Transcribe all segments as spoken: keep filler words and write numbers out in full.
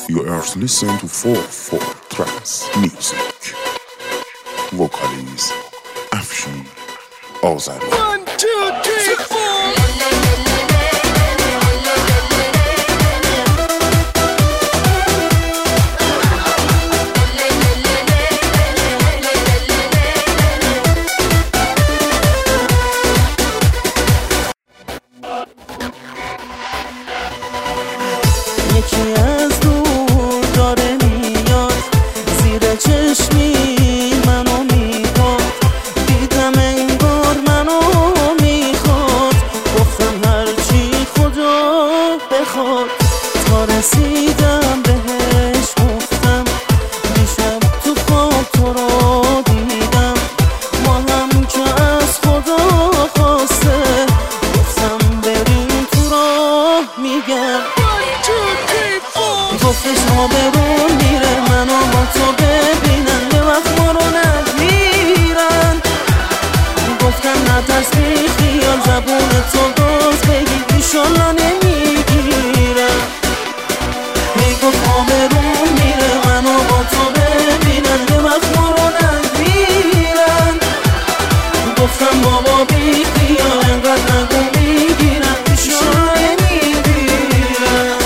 You are listening to four four Trance Music. Vocalist Afshin Ozari. One, two, three, four. یکی از دور داره میاد زیر چشمی منو میخواد دیدم انگار منو میخواد گفتم هرچی خدا بخواد تا رسیدم بهش گفتم دیشب تو خواب تو رو دیدم ما هم که از خدا خواسته گفتم بریم تو راه میگم گفتش ما برون میره منو با تو ببینن یه وقت ما رو نگیرن گفتم نترس بی خیال زبون تو باز بگی ایشالله نمیگیرن میگفت ما برون میره منو با تو ببینن یه وقت ما رو نگیرن گفتم بابا بی خیال انقدر نگو میگیرن ایشالله نمیگیرن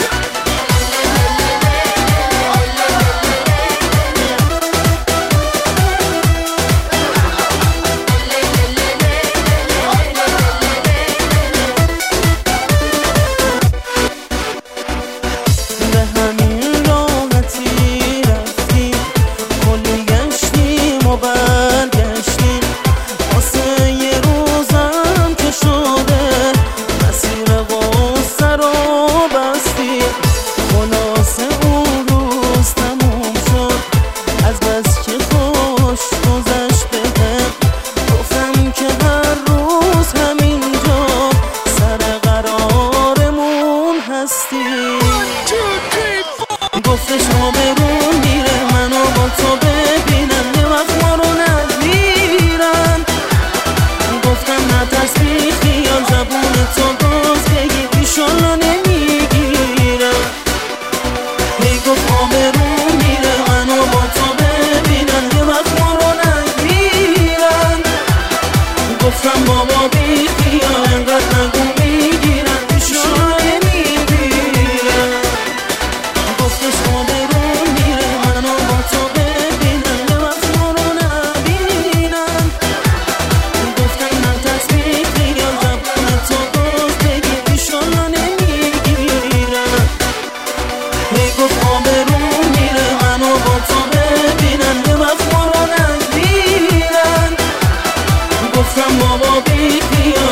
گفتش ما برون میره منو با تو ببینن یه وقت ما رو نگیرن گفتم نترس بی خیال زبون تو باز بگی ایشالله نمیگیرن میگفت ما برون میره منو با تو ببینن یه وقت ما رو نگیرن گفتم بابا بی خیال انقدر نگو میگیرن ایشالله نمیگیرن گفتش ما برون میره منو با تو ببینن یه وقت ما رو نبینن گفتم نترس بی خیال زبون تو باز بگی ایشالله نمیگیرن میگفت ما برون میره منو با تو ببینن یه وقت ما رو نبینن گفتم بابا بی خیال